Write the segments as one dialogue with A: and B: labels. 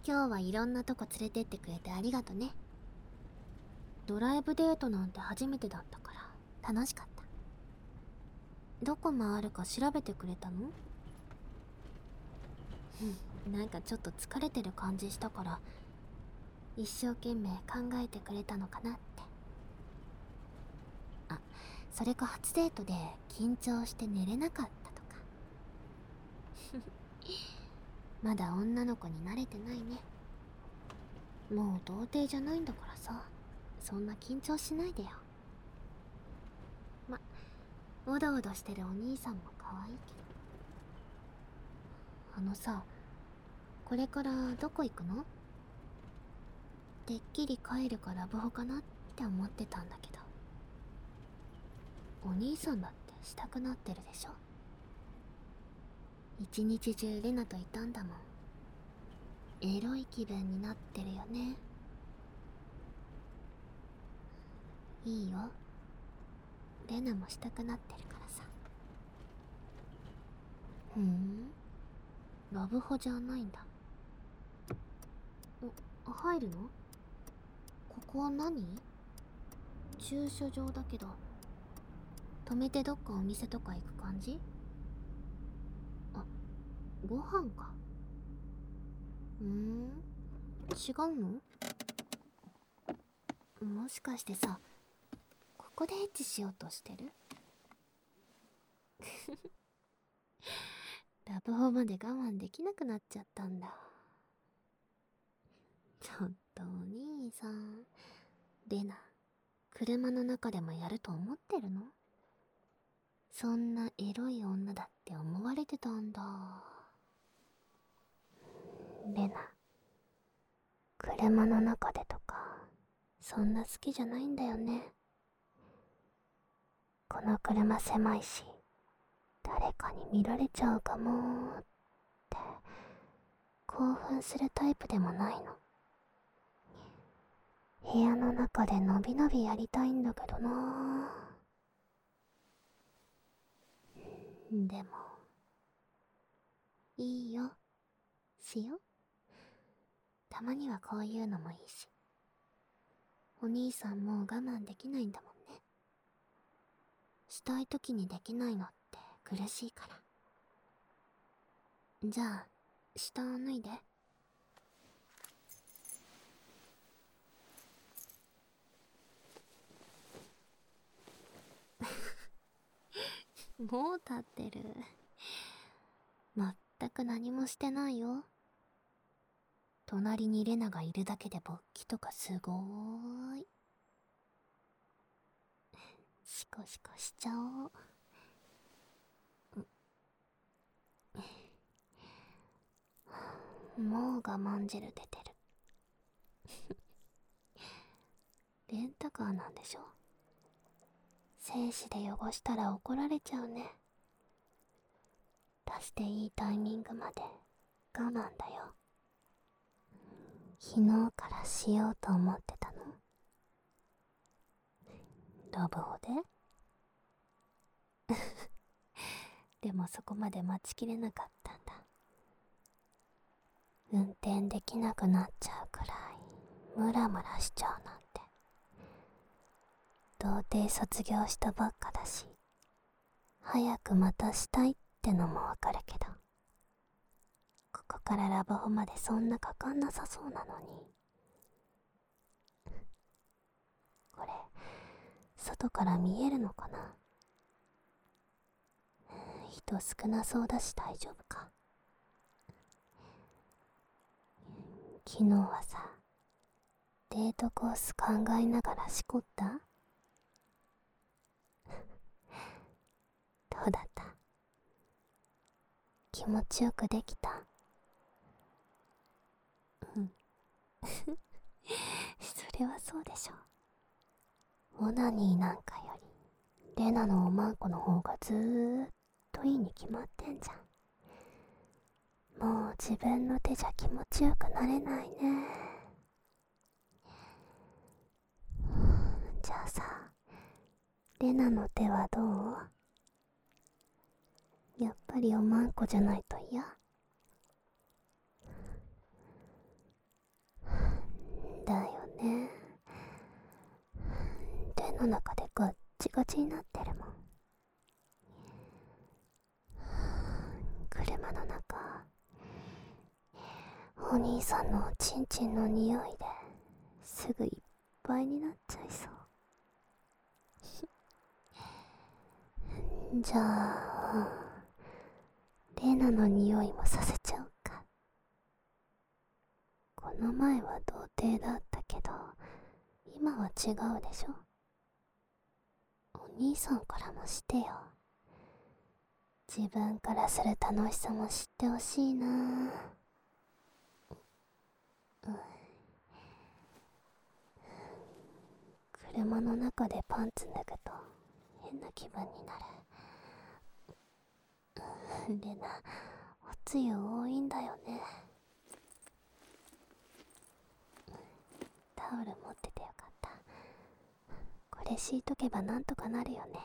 A: 今日はいろんなとこ連れてってくれてありがとね。ドライブデートなんて初めてだったから楽しかった。どこ回るか調べてくれたの？なんかちょっと疲れてる感じしたから一生懸命考えてくれたのかなって。あ、それか初デートで緊張して寝れなかったとか。まだ女の子に慣れてないね。もう童貞じゃないんだからさ、そんな緊張しないでよ。ま、おどおどしてるお兄さんも可愛いけど。あのさ、これからどこ行くの？てっきり帰るからラブホかなって思ってたんだけど。お兄さんだってしたくなってるでしょ。一日中レナといたんだもん。エロい気分になってるよね。いいよ、レナもしたくなってるからさ。ラブホじゃないんだ。入るの？ここ何？駐車場だけど、止めてどっかお店とか行く感じ？あ、ご飯か。違うの？もしかしてさ、ここでエッチしようとしてる？ラブホまで我慢できなくなっちゃったんだ。ちょっとお兄さん、レナ、車の中でもやると思ってるの？そんなエロい女だって思われてたんだ。レナ、車の中でとかそんな好きじゃないんだよね。この車狭いし、誰かに見られちゃうかもって興奮するタイプでもないの。部屋の中でのびのびやりたいんだけどな。でもいいよ、しよ。たまにはこういうのもいいし。お兄さんもう我慢できないんだもんね。したい時にできないのって苦しいから。じゃあ下を脱いで。もう立ってる。全く何もしてないよ。隣にレナがいるだけで勃起とかすごーい。シコシコしちゃおう。もう我慢汁出てる。レンタカーなんでしょ？精子で汚したら怒られちゃうね。出していいタイミングまで我慢だよ。昨日からしようと思ってたの？ラブホで？でもそこまで待ちきれなかったんだ。運転できなくなっちゃうくらいムラムラしちゃうなんて。童貞卒業したばっかだし、早くまたしたいってのもわかるけど、ここからラブホまでそんなかかんなさそうなのに。これ外から見えるのかな？人少なそうだし大丈夫か。昨日はさ、デートコース考えながらしこった？どうだった？気持ちよくできた？それはそうでしょ。オナニーなんかよりレナのおまんこの方がずーっといいに決まってんじゃん。もう自分の手じゃ気持ちよくなれないね。じゃあさ、レナの手はどう？やっぱりおまんこじゃないと嫌？ の中でガッチガチになってるもん。車の中、お兄さんのおちんちんの匂いですぐいっぱいになっちゃいそう。じゃあレナの匂いもさせちゃおうか。この前は童貞だったけど今は違うでしょ。お兄さんからもしてよ。自分からする楽しさも知ってほしいな。車の中でパンツ脱ぐと変な気分になる。レナ、おつゆ多いんだよね。タオル持っててよかった。これ敷いとけばなんとかなるよね。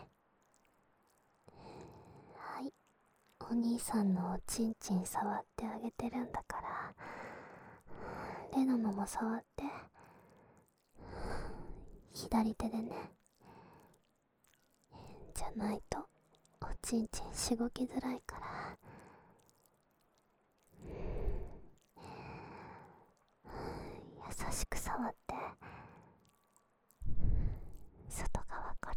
A: はい、お兄さんのおちんちん触ってあげてるんだから、レナのも触って。左手でね。じゃないとおちんちんしごきづらいから。優しく触って、外側から。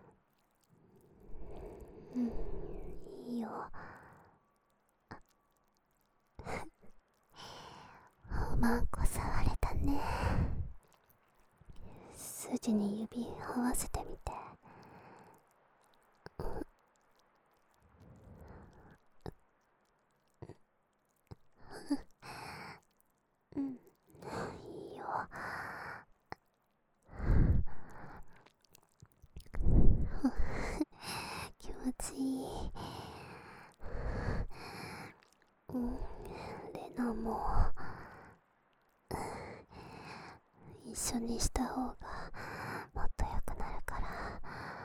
A: いいよ。おまんこ触れたね。筋に指合わせてみて。いいよ。気持ちいい。レナも一緒にした方がもっと良くなるから。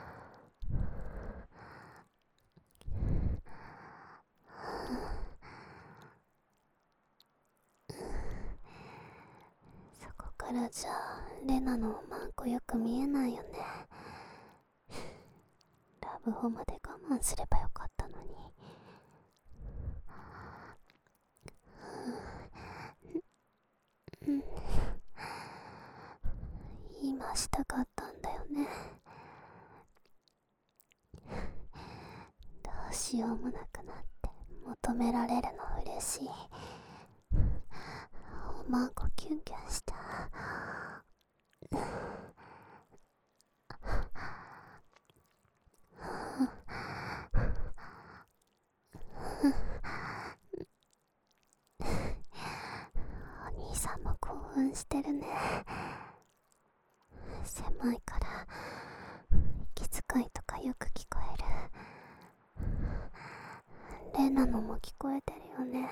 A: そこからじゃレナのおまんこよく見えないよね。ラブホまで我慢すればよかったのに。今したかったんだよね。どうしようもなくなって求められるの嬉しい。おまんこキュンキュンした。お兄さんも興奮してるね。狭いから息遣いとかよく聞こえる。レナのも聞こえてるよね。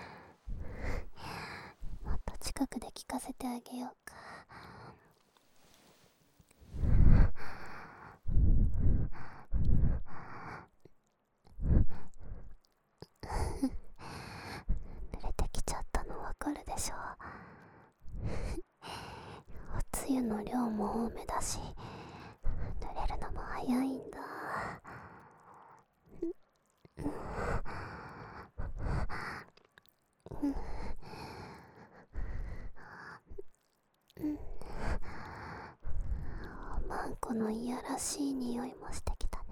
A: もっと近くで聞かせてあげようか。濡れてきちゃったのわかるでしょ。おつゆの量も多めだし濡れるのも早いんだ。おまんこのいやらしい匂いもしてきたね。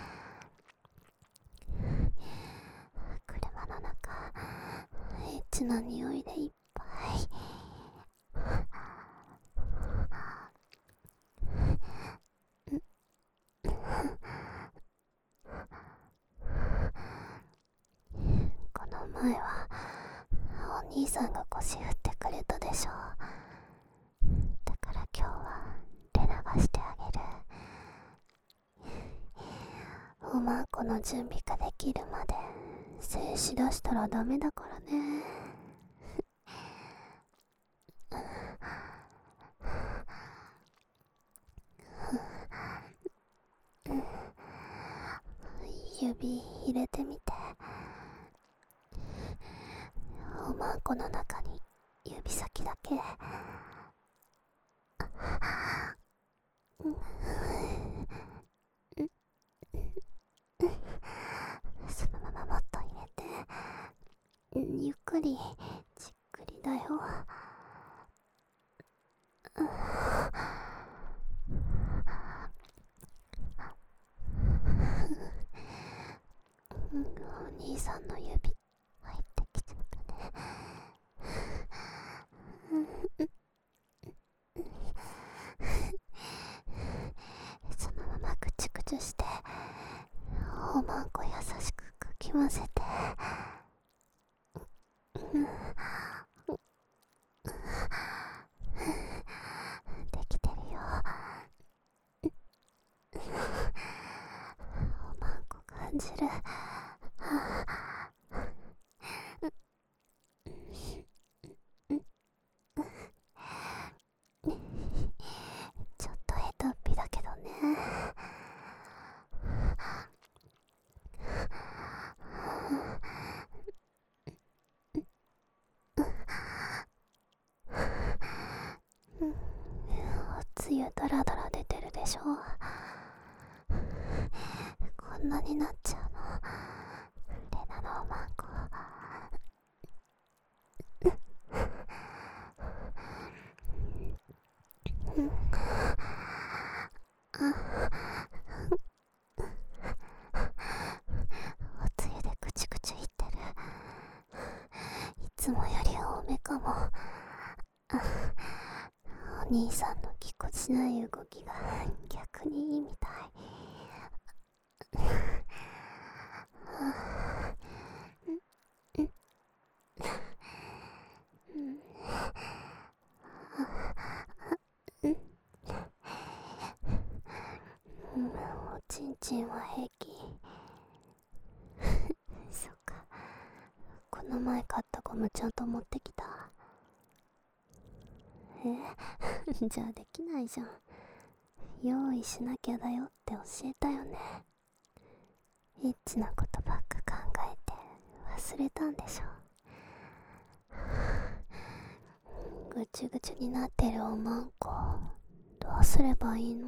A: 車の中エッチな匂いでいっぱい。この前はお兄さんが腰振ってくれたでしょ。だから今日はレナがしてあげる。おまんこの準備ができるまで静止出したらダメだからね。指入れてみて。おまんこの中に指先だけ。 ゆっくりじっくりだよ。お兄さんの指入ってきちゃったね。そのままくちゅくちゅしておまんこ優しくかき混ぜて。できてるよ。おまんこ感じる。ちょっとヘタっぴだけどね。おつゆドラドラ出てるでしょ。こんなになっちゃうのレナのおまんこ。おつゆでくちくちいってる。いつもより多めかも。お兄さんのぎこちない動きが逆にいいみたい。おちんちんは平気。そっか、この前買ったゴムちゃんと持ってきた。じゃあできないじゃん。用意しなきゃだよって教えたよね。エッチなことばっか考えて忘れたんでしょ。ぐちゅぐちゅになってるおまんこどうすればいいの？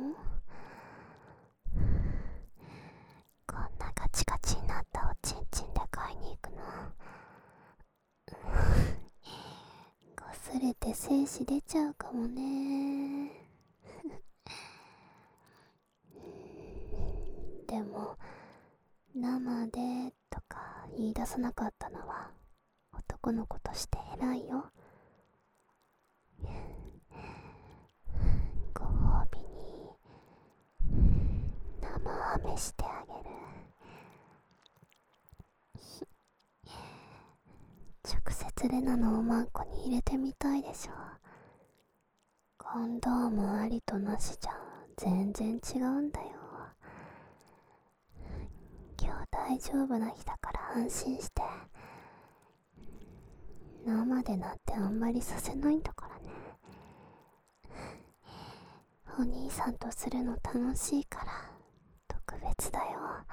A: こんなガチガチになったおちんちんで買いに行くの？擦れて精子出ちゃうかもね。でも生でとか言い出さなかったのは男の子として偉いよ。ご褒美に生飴してあげる。直接レナのおまんこに入れてみたいでしょ。コンドームありとなしじゃ全然違うんだよ。今日大丈夫な日だから安心して。生でなんてあんまりさせないんだからね。お兄さんとするの楽しいから特別だよ。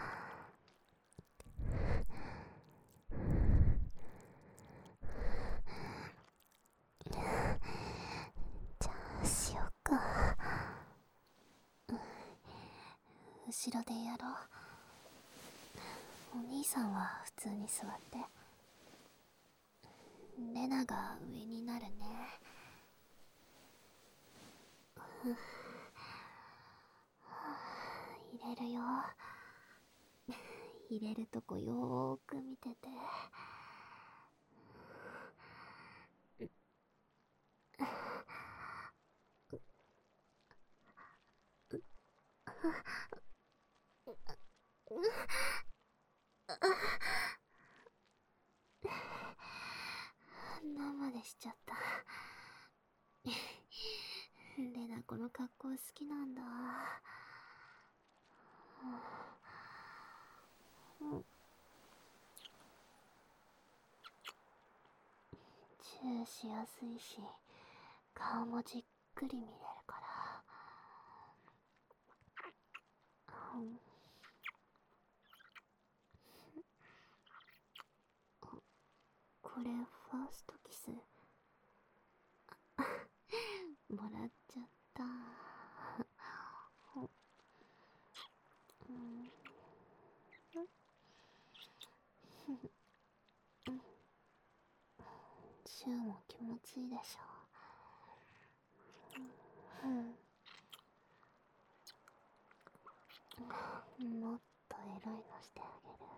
A: じゃあしよっか。後ろでやろう。お兄さんは普通に座って。レナが上になるね。入れるよ。入れるとこよーく見てて。生でしちゃった。レナこの格好好きなんだ。チューしやすいし顔もじっくり見れるから。これファーストキスもらっちゃった。 チューも気持ちいいでしょ。もっとエロいのしてあげる。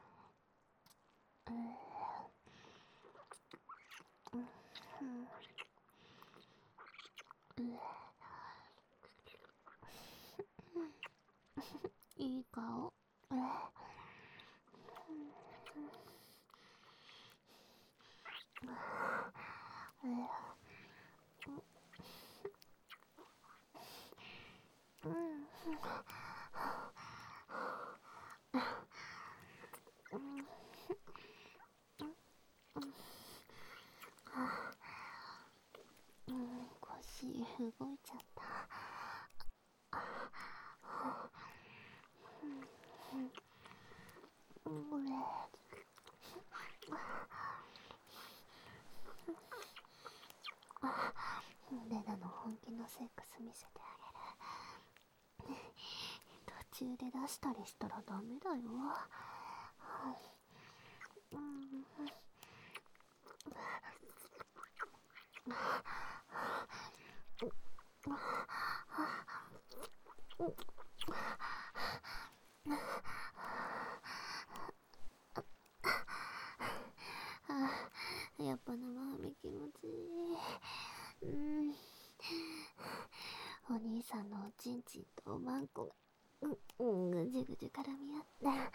A: いい顔。腰動いちゃった。レナの本気のセックス見せてあげる。途中で出したりしたらダメだよ。やっぱ生ハメ気持ちいい。お兄さんのおちんちんとおまんこがぐじゅぐじゅ絡み合って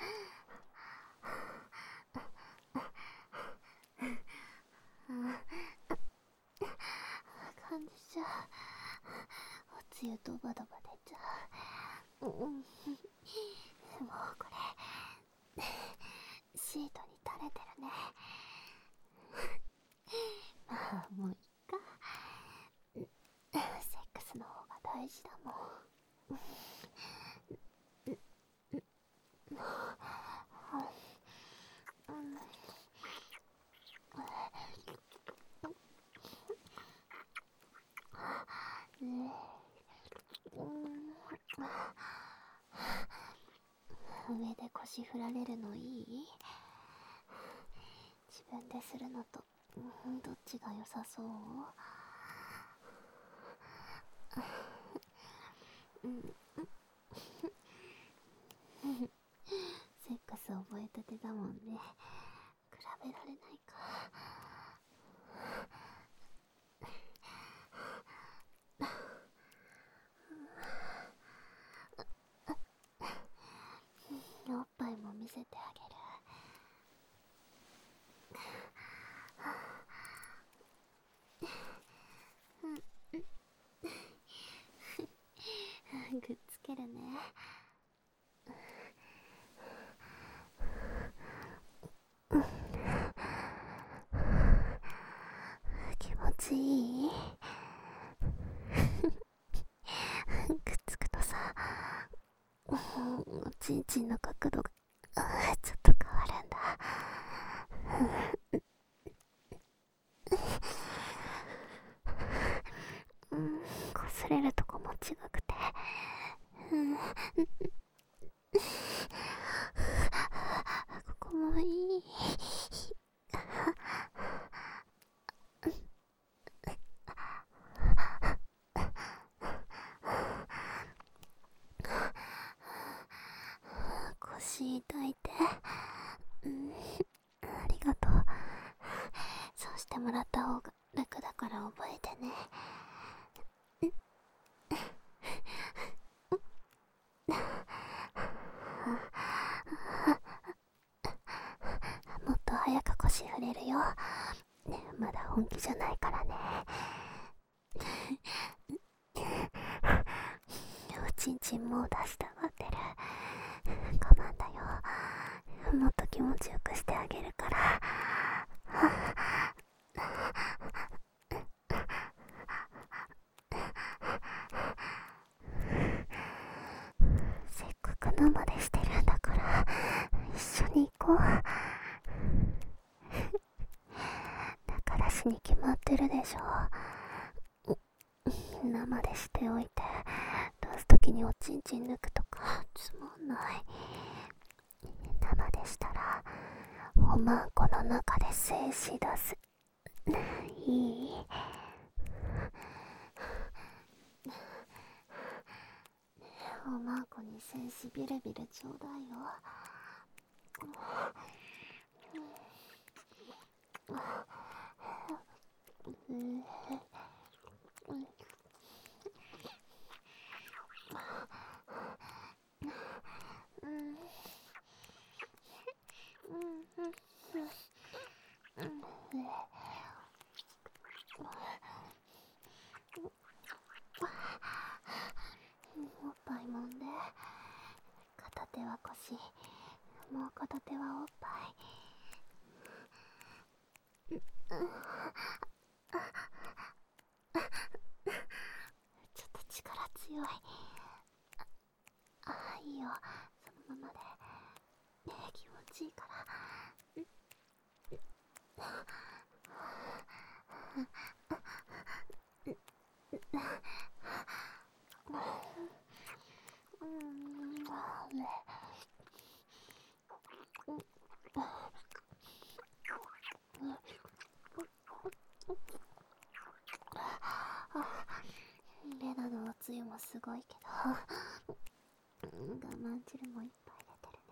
A: 感じちゃう。おつゆドバドバ出ちゃう。もうこれシートに垂れてるね。まあもういっか。セックスの方が大事だもん。上で腰振られるのいい？自分でするのとどっちが良さそう？セックス覚えたてだもんね。比べられないか。おっぱいも見せてあげる。くっつけるね。気持ちいい？くっつくとさ、おちんちんの角度がちょっと変わるんだ。擦れるとこも違くて、ここもいい。腰痛いて、ありがとう。そうしてもらった方が楽だから覚えてね。もっと早く腰振れるよ。まだ本気じゃないからね。おちんちんもう出したがってる。我慢だよ。もっと気持ちよくしてあげるから。せっかく生でしてるんだから一緒に行こう。だからしに決まってるでしょ。生でしておいて出すときにおちんちん抜くとかつまんない。生でしたらおまんこの中で精子出す。 いい？おまんこに戦士ビルビルちょうだいよ。おっぱいもんで、片手は腰、もう片手はおっぱい。ちょっと力強い。いいよ、そのままで。気持ちいいから。レナのおつゆもすごいけど、我慢汁もいっぱい出てる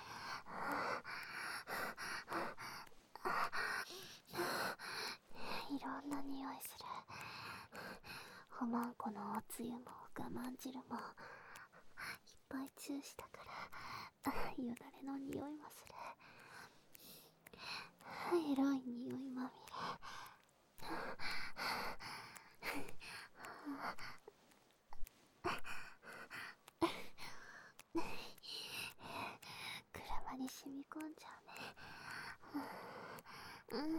A: ね。いろんな匂いする。おまんこのおつゆも我慢汁もいっぱいチューしたからよだれの匂いもする。エロい匂いまみれ。車に染み込んじゃうね。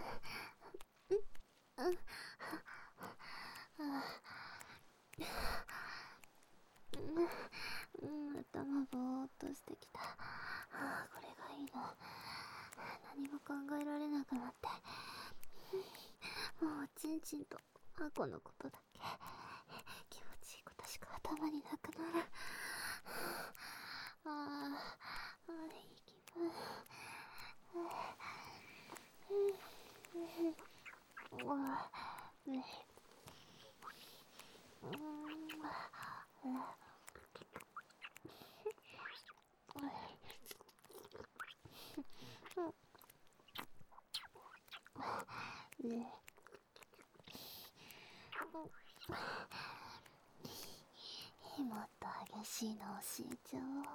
A: 頭ぼーっとしてきた。これがいいの。何も考えられなくなって、もうちんちんとこのことだけ、気持ちいいことしか頭になくなる。いい気分。もっと激しいの教えちゃおう。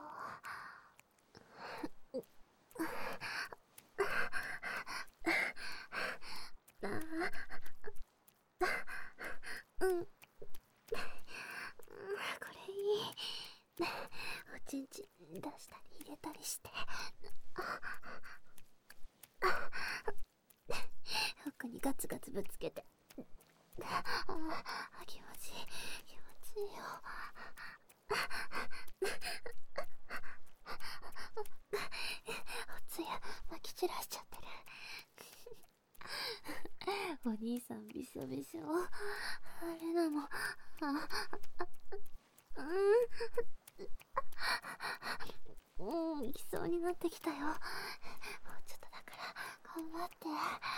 A: これいい。おちんちん出したり入れたりして、奥にガツガツぶつけて、気持ちいい、気持ちいいよ。おつゆまき散らしちゃってる。お兄さんびしょびしょ。レナも行きそうになってきたよ。もうちょっとだから頑張って。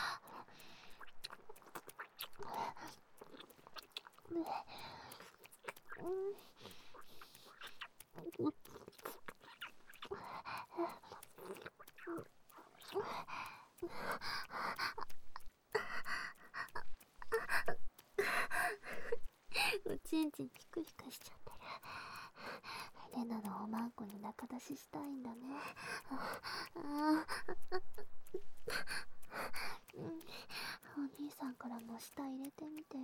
A: おちんちんピクピクしちゃってる。レナのおまんこに仲出ししたいんだね。お兄さんからも舌入れてみてよ。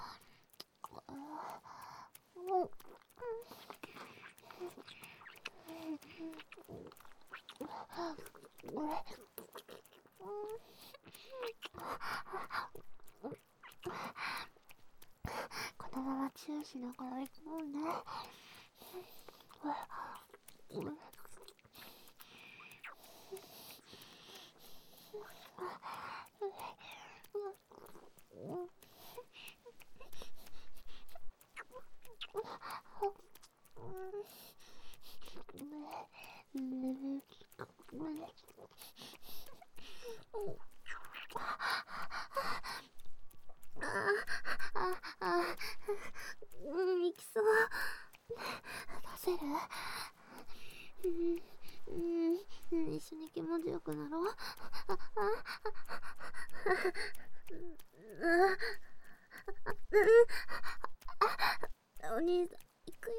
A: このままチューしながら行こうね。 一緒に気持ちよくなろう。お兄さん行くよ。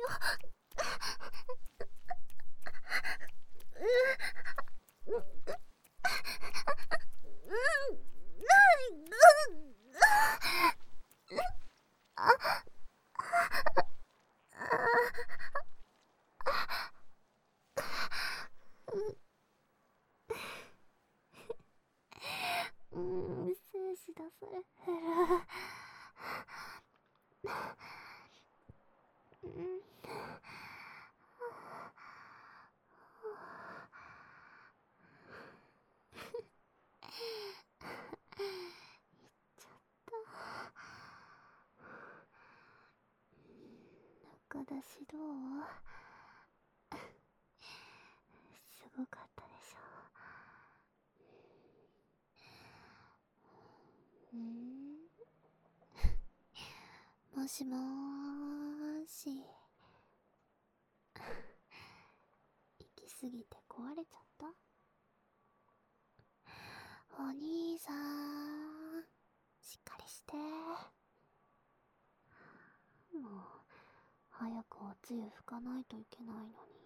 A: 精子出される。中出しどう？すごかったでしょ。もしもーし。行き過ぎて壊れちゃった？お兄さん、しっかりして。もう早くおつゆ拭かないといけないのに。